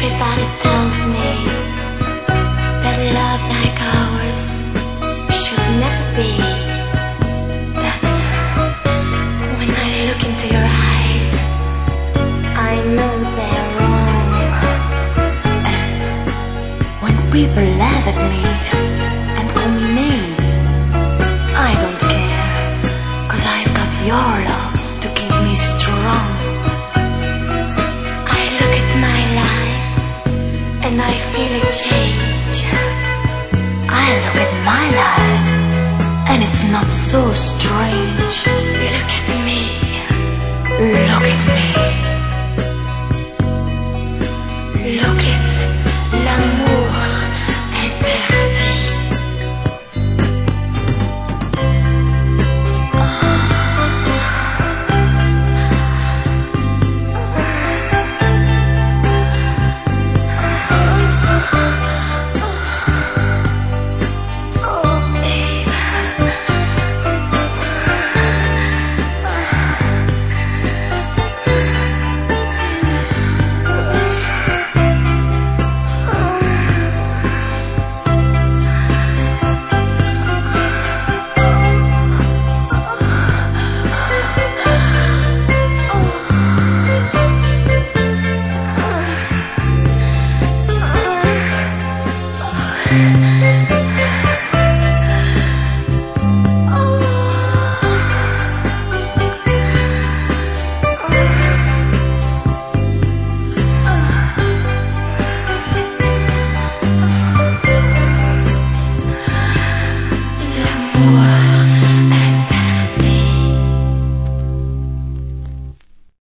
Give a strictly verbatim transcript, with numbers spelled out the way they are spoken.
Everybody tells me that love like ours should never be. But when I look into your eyes, I know they're wrong. And when people laugh at me and call me names, I don't care, 'cause I've got your love to keep me strong. I look at my life and I feel a change. I look at my life and it's not so strange. Look at me, look at me, look at